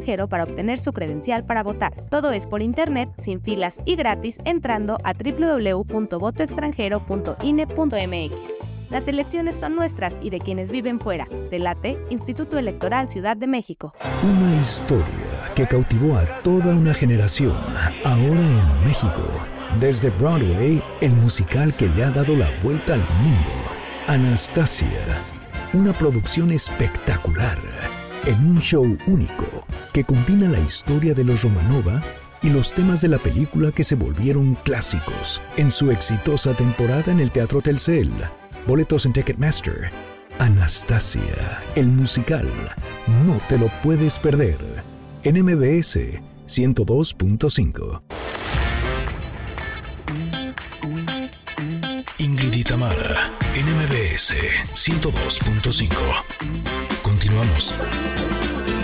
extranjero para obtener su credencial para votar. Todo es por internet, sin filas y gratis entrando a www.votoextranjero.ine.mx. Las elecciones son nuestras y de quienes viven fuera. Te late, Instituto Electoral Ciudad de México. Una historia que cautivó a toda una generación, ahora en México. Desde Broadway, el musical que le ha dado la vuelta al mundo. Anastasia, una producción espectacular, en un show único que combina la historia de los Romanova y los temas de la película que se volvieron clásicos en su exitosa temporada en el Teatro Telcel. Boletos en Ticketmaster. Anastasia, el musical. No te lo puedes perder. En MBS 102.5. Ingrid y Tamara, en MBS 102.5. Continuamos.